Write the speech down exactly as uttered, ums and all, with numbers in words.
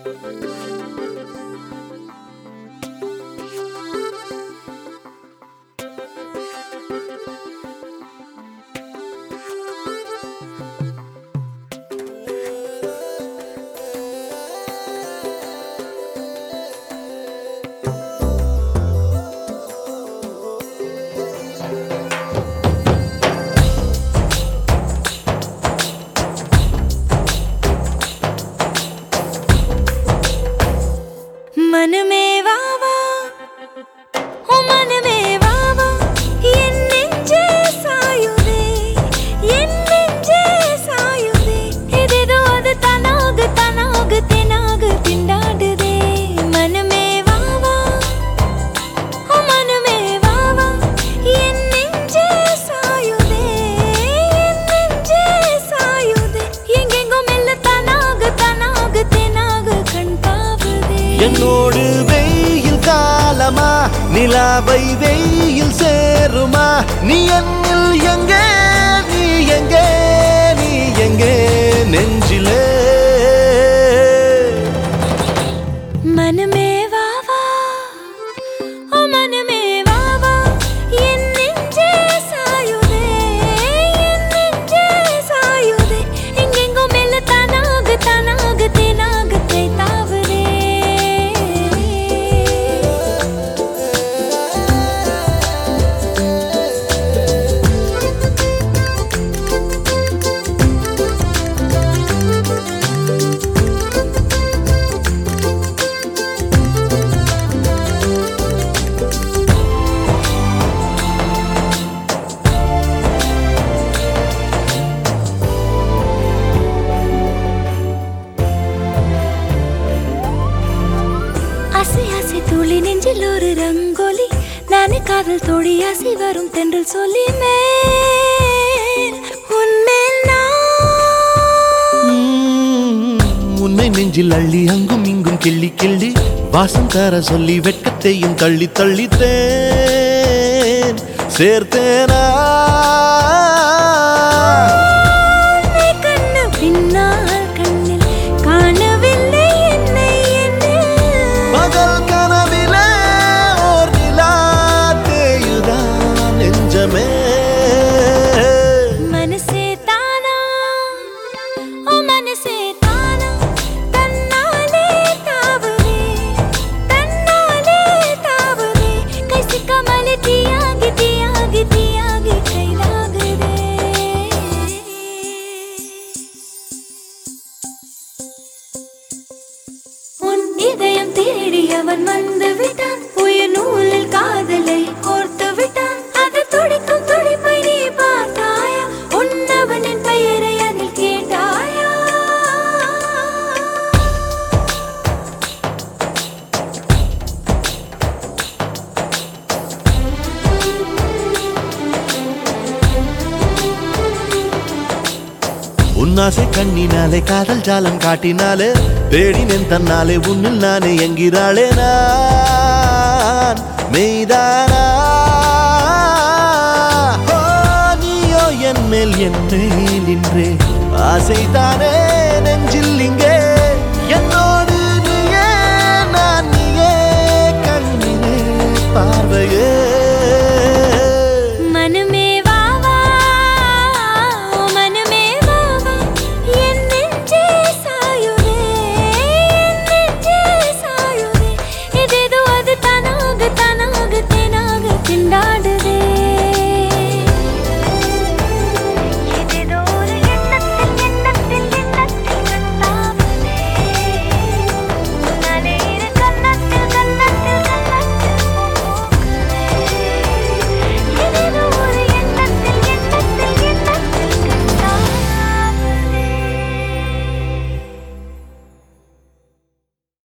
मन में वावा ओ मन में वावा என் நெஞ்சே சாயுதே என் நெஞ்சே சாயுதே ஏதேதோ அது தனாக தனாக தெனாக திண்டாடுதே मन में वावा ओ मन में वावा என் நெஞ்சே சாயுதே என் நெஞ்சே சாயுதே எங்கெங்கோ மெல்ல தனாக தனாக தெனாக கண் பாவுதே என்னோடு வெயில் காலமா நிலாவை வெயில் சேருமா நீ என்னில் எங்கே நீ எங்கே நீ எங்கே நெஞ்சிலே मन में वावा ओ मन में वावा என் நெஞ்சே சாயுதே என் நெஞ்சே சாயுதே எங்கெங்கோ மெல்ல தனாக தனாக தெனாக தைத்தாவுதே ஆசை ஆசை துளி நெஞ்சில் ஒரு ரங்கோலி நானே காதல் தோடி ஆசை வரும் தென்றல் சொல்லி மேல் உன்மேல் நான் உன்னை நெஞ்சில் அள்ளி அங்கும் இங்கும் கிள்ளி கிள்ளி வாசம் தர சொல்லி வெட்கத்தையும் தள்ளி தள்ளித்தேன் சேர்த்தேனா உன்னை கண்ண பின்னால் கண்ணில் காணவில்லை என்னை என்னில் பகல் கனவிலே ஓர் நிலா தேயுதான் நெஞ்சமே மனசே தானா ஓ மனசே தானா தன்னாலே தாவுதே தன்னாலே தாவுதே கை சிக்காமலே தீயாகி தீயாகி தீயாகி கைதாகுதே உன் இதயம் தேடி அவன் வந்து விட்டான் உயிர் நூலில் காதலை கோர்த்து விட்டான் அது துடிக்கும் துடிப்பை நீ பார்த்தாயா உன்னவனின் பெயரை அதில் கேட்டாயா உன்னாசை கண்ணினாலே காதல் ஜாலம் காட்டினாலே தேடினேன் தன்னாலே உன்னில் நானே என்கிறாளே நான் மெய்தானா ஓ, நீயோ என் மேல் என் மேல் நின்றே ஆசைதானே நெஞ்சில் இங்கே